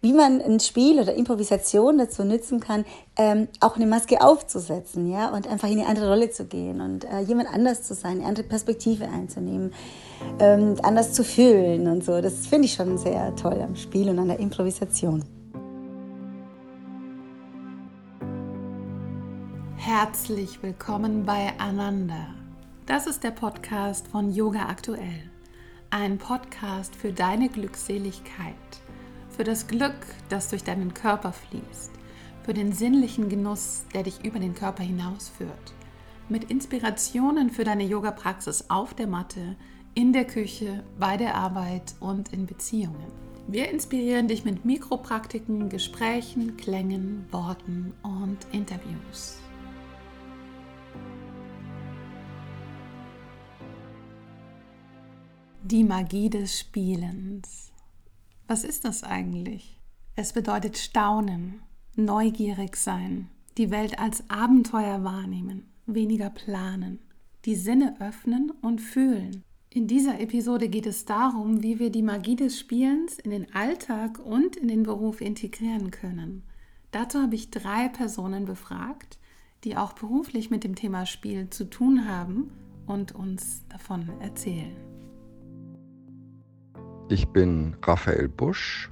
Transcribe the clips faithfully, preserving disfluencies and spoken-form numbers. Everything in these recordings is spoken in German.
wie man ein Spiel oder Improvisation dazu nutzen kann, ähm, auch eine Maske aufzusetzen, ja, und einfach in eine andere Rolle zu gehen und äh, jemand anders zu sein, eine andere Perspektive einzunehmen, ähm, anders zu fühlen und so. Das finde ich schon sehr toll am Spiel und an der Improvisation. Herzlich willkommen bei Ananda. Das ist der Podcast von Yoga Aktuell. Ein Podcast für deine Glückseligkeit, für das Glück, das durch deinen Körper fließt, für den sinnlichen Genuss, der dich über den Körper hinausführt, mit Inspirationen für deine Yoga-Praxis auf der Matte, in der Küche, bei der Arbeit und in Beziehungen. Wir inspirieren dich mit Mikropraktiken, Gesprächen, Klängen, Worten und Interviews. Die Magie des Spielens. Was ist das eigentlich? Es bedeutet staunen, neugierig sein, die Welt als Abenteuer wahrnehmen, weniger planen, die Sinne öffnen und fühlen. In dieser Episode geht es darum, wie wir die Magie des Spielens in den Alltag und in den Beruf integrieren können. Dazu habe ich drei Personen befragt, die auch beruflich mit dem Thema Spiel zu tun haben und uns davon erzählen. Ich bin Raphael Busch,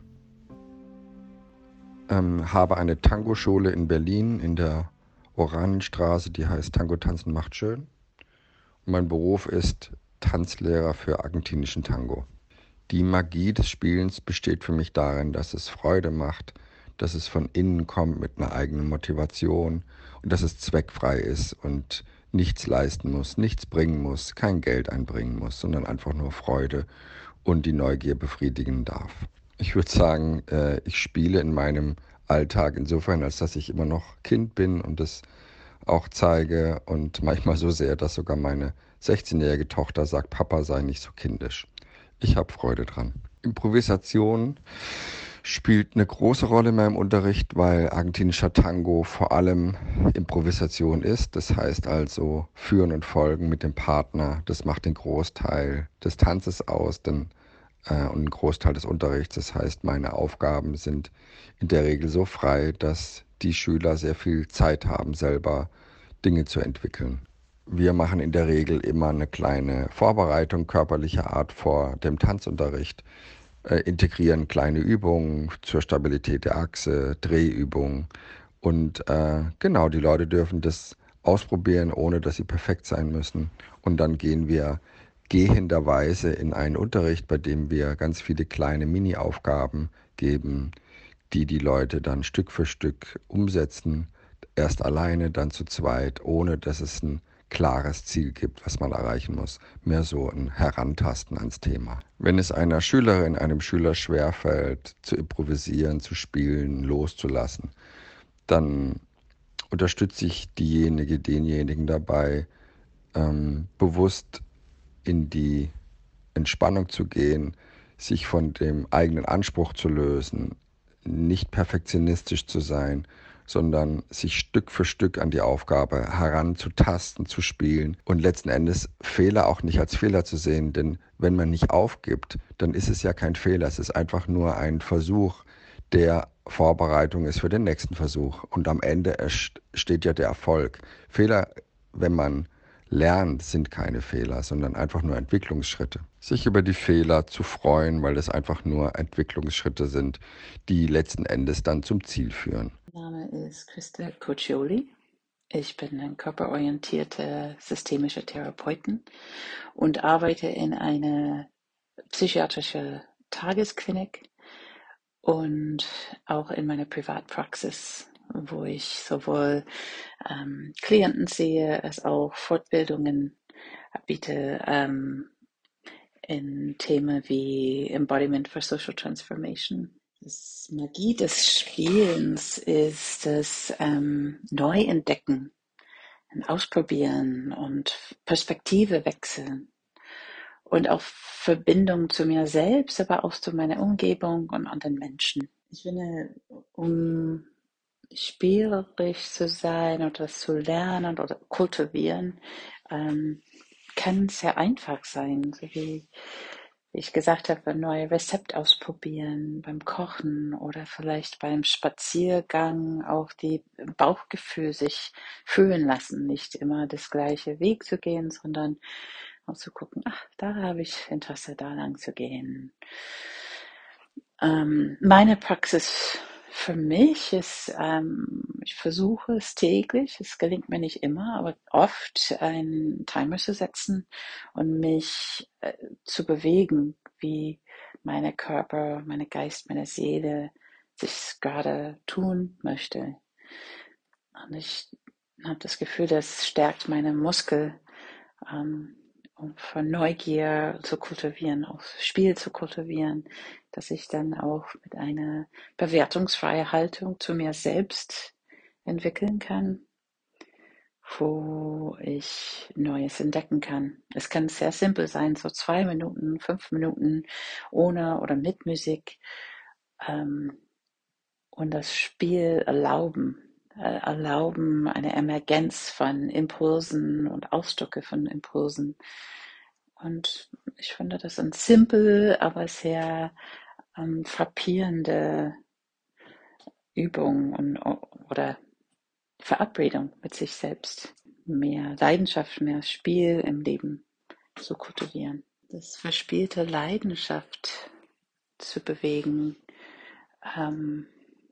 ähm, habe eine Tango-Schule in Berlin in der Oranienstraße, die heißt Tango tanzen macht schön. Und mein Beruf ist Tanzlehrer für argentinischen Tango. Die Magie des Spielens besteht für mich darin, dass es Freude macht, dass es von innen kommt mit einer eigenen Motivation und dass es zweckfrei ist und nichts leisten muss, nichts bringen muss, kein Geld einbringen muss, sondern einfach nur Freude und die Neugier befriedigen darf. Ich würde sagen, äh, ich spiele in meinem Alltag insofern, als dass ich immer noch Kind bin und das auch zeige und manchmal so sehr, dass sogar meine sechzehnjährige Tochter sagt, Papa sei nicht so kindisch. Ich habe Freude dran. Improvisation spielt eine große Rolle in meinem Unterricht, weil argentinischer Tango vor allem Improvisation ist. Das heißt also Führen und Folgen mit dem Partner. Das macht den Großteil des Tanzes aus denn, äh, und einen Großteil des Unterrichts. Das heißt, meine Aufgaben sind in der Regel so frei, dass die Schüler sehr viel Zeit haben, selber Dinge zu entwickeln. Wir machen in der Regel immer eine kleine Vorbereitung körperlicher Art vor dem Tanzunterricht, äh, integrieren kleine Übungen zur Stabilität der Achse, Drehübungen und äh, genau, die Leute dürfen das ausprobieren, ohne dass sie perfekt sein müssen. Und dann gehen wir gehenderweise in einen Unterricht, bei dem wir ganz viele kleine Mini-Aufgaben geben, die die Leute dann Stück für Stück umsetzen, erst alleine, dann zu zweit, ohne dass es ein klares Ziel gibt, was man erreichen muss. Mehr so ein Herantasten ans Thema. Wenn es einer Schülerin, einem Schüler schwerfällt, zu improvisieren, zu spielen, loszulassen, dann unterstütze ich diejenige, denjenigen dabei, ähm, bewusst in die Entspannung zu gehen, sich von dem eigenen Anspruch zu lösen, nicht perfektionistisch zu sein, sondern sich Stück für Stück an die Aufgabe heranzutasten, zu spielen und letzten Endes Fehler auch nicht als Fehler zu sehen, denn wenn man nicht aufgibt, dann ist es ja kein Fehler, es ist einfach nur ein Versuch, der Vorbereitung ist für den nächsten Versuch und am Ende steht ja der Erfolg. Fehler, wenn man lernt, sind keine Fehler, sondern einfach nur Entwicklungsschritte. Sich über die Fehler zu freuen, weil es einfach nur Entwicklungsschritte sind, die letzten Endes dann zum Ziel führen. Mein Name ist Christa Coccioli. Ich bin ein körperorientierter systemischer Therapeutin und arbeite in einer psychiatrischen Tagesklinik und auch in meiner Privatpraxis, wo ich sowohl ähm, Klienten sehe als auch Fortbildungen biete ähm, in Themen wie Embodiment for Social Transformation. Das Magie des Spielens ist das ähm, Neuentdecken, Ausprobieren und Perspektive wechseln und auch Verbindung zu mir selbst, aber auch zu meiner Umgebung und anderen Menschen. Ich finde, um spielerisch zu sein oder zu lernen oder kultivieren, ähm, kann sehr einfach sein, so wie wie ich gesagt habe, ein neues Rezept ausprobieren beim Kochen oder vielleicht beim Spaziergang auch die Bauchgefühl sich fühlen lassen, nicht immer das gleiche Weg zu gehen, sondern auch zu gucken, ach, da habe ich Interesse, da lang zu gehen. Ähm, meine Praxis für mich ist, ähm, ich versuche es täglich, es gelingt mir nicht immer, aber oft einen Timer zu setzen und mich äh, zu bewegen, wie meine Körper, meine Geist, meine Seele sich gerade tun möchte. Und ich habe das Gefühl, das stärkt meine Muskel, ähm, um von Neugier zu kultivieren, auch Spiel zu kultivieren, dass ich dann auch mit einer bewertungsfreien Haltung zu mir selbst entwickeln kann, wo ich Neues entdecken kann. Es kann sehr simpel sein, so zwei Minuten, fünf Minuten ohne oder mit Musik, ähm, und das Spiel erlauben, äh, erlauben eine Emergenz von Impulsen und Ausdrücke von Impulsen. Und ich finde das ein simpel, aber sehr ähm, frappierende Übung und, oder Verabredung mit sich selbst. Mehr Leidenschaft, mehr Spiel im Leben zu kultivieren. Das verspielte Leidenschaft zu bewegen, ähm,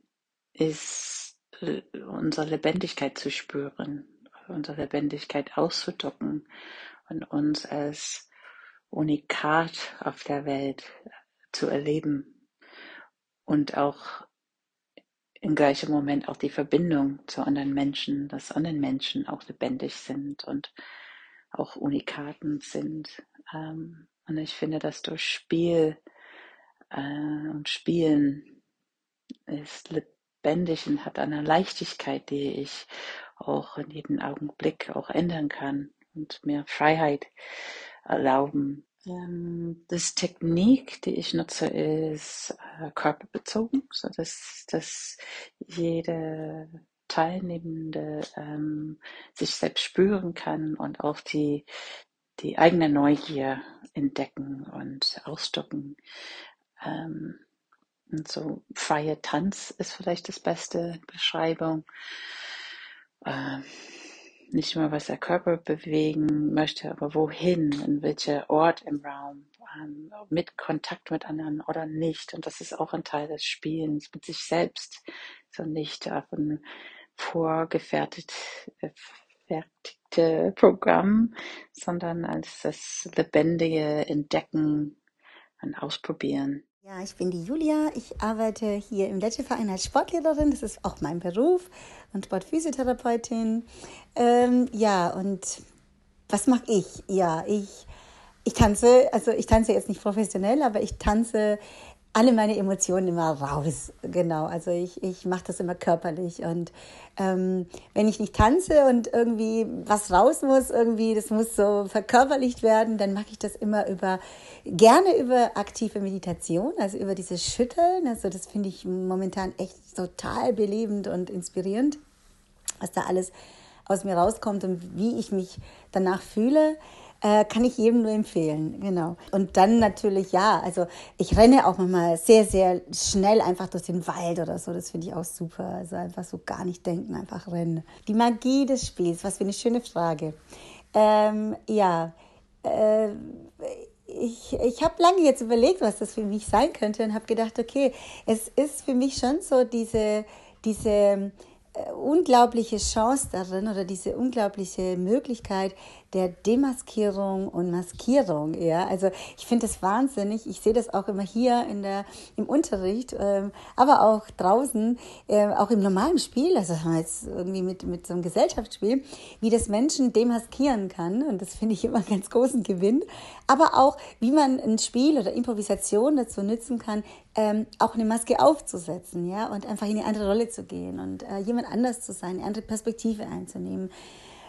ist äh, unsere Lebendigkeit zu spüren, unsere Lebendigkeit auszudrücken und uns als Unikat auf der Welt zu erleben und auch im gleichen Moment auch die Verbindung zu anderen Menschen, dass anderen Menschen auch lebendig sind und auch Unikaten sind. Ähm, und ich finde, dass durch Spiel äh, und Spielen ist lebendig und hat eine Leichtigkeit, die ich auch in jedem Augenblick auch ändern kann und mir Freiheit erlauben. Ähm, das Technik, die ich nutze, ist äh, körperbezogen, so dass, dass jede Teilnehmende ähm, sich selbst spüren kann und auch die, die eigene Neugier entdecken und ausdrücken. Ähm, und so freie Tanz ist vielleicht das beste Beschreibung. Ähm, nicht nur, was der Körper bewegen möchte, aber wohin, in welcher Ort im Raum, ähm, mit Kontakt mit anderen oder nicht. Und das ist auch ein Teil des Spielens mit sich selbst, so nicht auf ein vorgefertigte fertigte Programm, sondern als das lebendige Entdecken und Ausprobieren. Ja, ich bin die Julia. Ich arbeite hier im Ledgerverein als Sportlehrerin. Das ist auch mein Beruf und Sportphysiotherapeutin. Ähm, ja, und was mache ich? Ja, ich, ich tanze, also ich tanze jetzt nicht professionell, aber ich tanze alle meine Emotionen immer raus. Genau, also ich, ich mache das immer körperlich. Und ähm, wenn ich nicht tanze und irgendwie was raus muss, irgendwie, das muss so verkörperlicht werden, dann mache ich das immer über, gerne über aktive Meditation, also über dieses Schütteln. Also das finde ich momentan echt total belebend und inspirierend, was da alles aus mir rauskommt und wie ich mich danach fühle. Äh, kann ich jedem nur empfehlen, genau. Und dann natürlich, ja, also ich renne auch manchmal sehr, sehr schnell einfach durch den Wald oder so, das finde ich auch super, also einfach so gar nicht denken, einfach rennen. Die Magie des Spiels, was für eine schöne Frage. Ähm, ja, äh, ich, ich habe lange jetzt überlegt, was das für mich sein könnte und habe gedacht, okay, es ist für mich schon so diese, diese unglaubliche Chance darin oder diese unglaubliche Möglichkeit der Demaskierung und Maskierung. Ja? Also ich finde das wahnsinnig. Ich sehe das auch immer hier in der, im Unterricht, ähm, aber auch draußen, äh, auch im normalen Spiel, also jetzt irgendwie mit, mit so einem Gesellschaftsspiel, wie das Menschen demaskieren kann. Und das finde ich immer einen ganz großen Gewinn. Aber auch, wie man ein Spiel oder Improvisation dazu nutzen kann, ähm, auch eine Maske aufzusetzen, ja, und einfach in eine andere Rolle zu gehen und äh, jemand anders zu sein, eine andere Perspektive einzunehmen.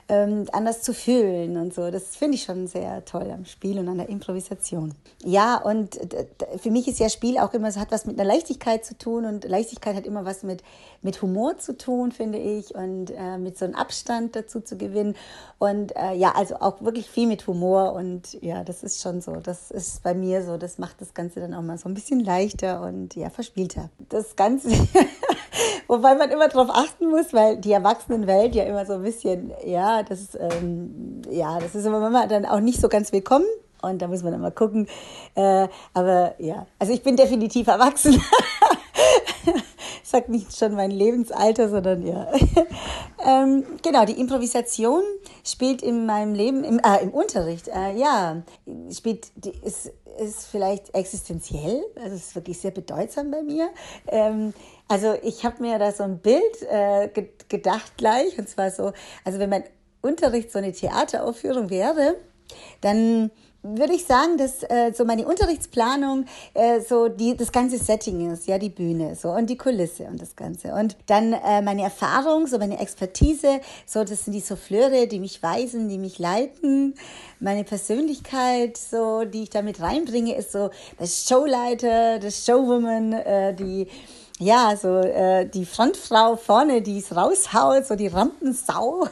ähm, anders zu fühlen und so. Das finde ich schon sehr toll am Spiel und an der Improvisation. Ja, und d- d- für mich ist ja Spiel auch immer, es hat was mit einer Leichtigkeit zu tun und Leichtigkeit hat immer was mit, mit Humor zu tun, finde ich, und äh, mit so einem Abstand dazu zu gewinnen und äh, ja, also auch wirklich viel mit Humor und ja, das ist schon so, das ist bei mir so, das macht das Ganze dann auch mal so ein bisschen leichter und ja, verspielter. Das Ganze, wobei man immer darauf achten muss, weil die Erwachsenenwelt ja immer so ein bisschen, ja, das ist, ähm, ja, das ist immer manchmal dann auch nicht so ganz willkommen. Und da muss man dann mal gucken. Äh, aber ja, also ich bin definitiv erwachsen. Ich sage nicht schon mein Lebensalter, sondern ja. ähm, genau, die Improvisation spielt in meinem Leben, im, äh, im Unterricht, äh, ja, spielt, die, ist, ist vielleicht existenziell, also es ist wirklich sehr bedeutsam bei mir. Ähm, also ich habe mir da so ein Bild äh, ge- gedacht gleich, und zwar so, also wenn mein Unterricht so eine Theateraufführung wäre, dann würde ich sagen, dass äh, so meine Unterrichtsplanung äh, so die das ganze Setting ist, ja, die Bühne so und die Kulisse und das Ganze. Und dann äh, meine Erfahrung, so meine Expertise, so das sind die Souffleure, die mich weisen, die mich leiten. Meine Persönlichkeit, so die ich da mit reinbringe, ist so das Showleiter, das Showwoman, äh, die ja, so äh, die Frontfrau vorne, die es raushaut, so die Rampensau.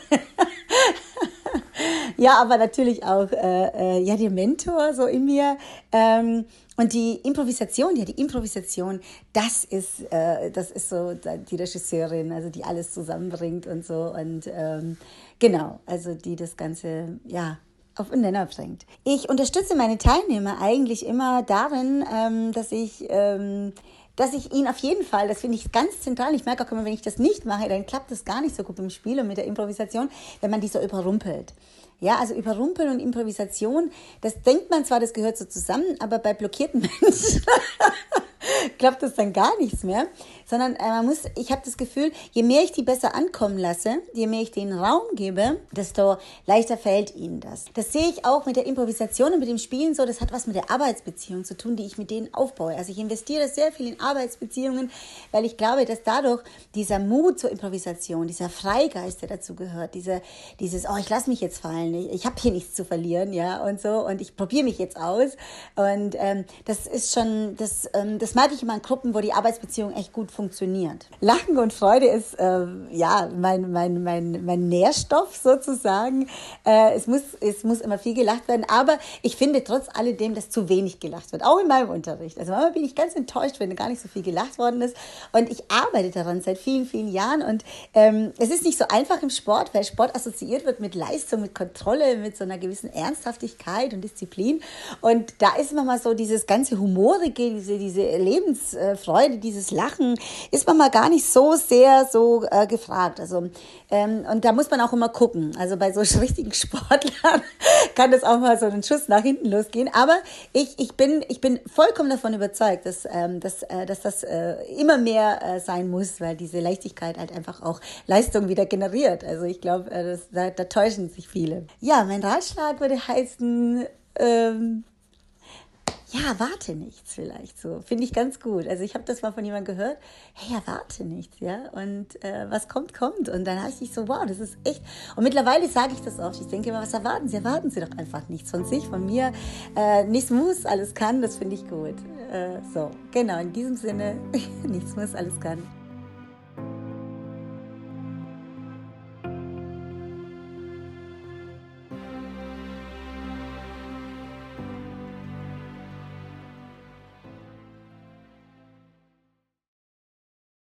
Ja, aber natürlich auch äh, äh, ja, der Mentor so in mir. Ähm, und die Improvisation, ja, die Improvisation, das ist, äh, das ist so die Regisseurin, also die alles zusammenbringt und so. Und ähm, genau, also die das Ganze, ja, auf den Nenner bringt. Ich unterstütze meine Teilnehmer eigentlich immer darin, ähm, dass ich... Ähm, dass ich ihn auf jeden Fall, das finde ich ganz zentral, ich merke auch immer, wenn ich das nicht mache, dann klappt das gar nicht so gut beim Spiel und mit der Improvisation, wenn man die so überrumpelt. Ja, also Überrumpeln und Improvisation, das denkt man zwar, das gehört so zusammen, aber bei blockierten Menschen klappt das dann gar nichts mehr, sondern äh, man muss, ich habe das Gefühl, je mehr ich die besser ankommen lasse, je mehr ich denen Raum gebe, desto leichter fällt ihnen das. Das sehe ich auch mit der Improvisation und mit dem Spielen so, das hat was mit der Arbeitsbeziehung zu tun, die ich mit denen aufbaue. Also ich investiere sehr viel in Arbeitsbeziehungen, weil ich glaube, dass dadurch dieser Mut zur Improvisation, dieser Freigeist, der dazu gehört, diese, dieses, oh, ich lasse mich jetzt fallen, ich, ich habe hier nichts zu verlieren, ja, und so, und ich probiere mich jetzt aus. Und ähm, das ist schon, das, ähm, das mag ich immer in Gruppen, wo die Arbeitsbeziehung echt gut funktioniert. Lachen und Freude ist äh, ja mein, mein, mein, mein Nährstoff sozusagen. Äh, es, muss, es muss immer viel gelacht werden, aber ich finde trotz alledem, dass zu wenig gelacht wird, auch in meinem Unterricht. Also manchmal bin ich ganz enttäuscht, wenn gar nicht so viel gelacht worden ist, und ich arbeite daran seit vielen, vielen Jahren, und ähm, es ist nicht so einfach im Sport, weil Sport assoziiert wird mit Leistung, mit Kontrolle, mit so einer gewissen Ernsthaftigkeit und Disziplin, und da ist manchmal so dieses ganze Humorige, diese, diese Lebensfreude, dieses Lachen, ist manchmal gar nicht so sehr so äh, gefragt. Also ähm, und da muss man auch immer gucken. Also bei so richtigen Sportlern kann das auch mal so einen Schuss nach hinten losgehen. Aber ich, ich, bin, ich bin vollkommen davon überzeugt, dass, ähm, dass, äh, dass das äh, immer mehr äh, sein muss, weil diese Leichtigkeit halt einfach auch Leistung wieder generiert. Also ich glaube, äh, das, da, da täuschen sich viele. Ja, mein Ratschlag würde heißen, ähm, ja, warte nichts vielleicht so. Finde ich ganz gut. Also ich habe das mal von jemandem gehört, hey, erwarte nichts, ja. Und äh, was kommt, kommt. Und dann dachte ich so, wow, das ist echt. Und mittlerweile sage ich das oft. Ich denke immer, was erwarten Sie? Erwarten Sie doch einfach nichts von sich, von mir. Äh, nichts muss, alles kann, das finde ich gut. Äh, so, genau, in diesem Sinne, nichts muss, alles kann.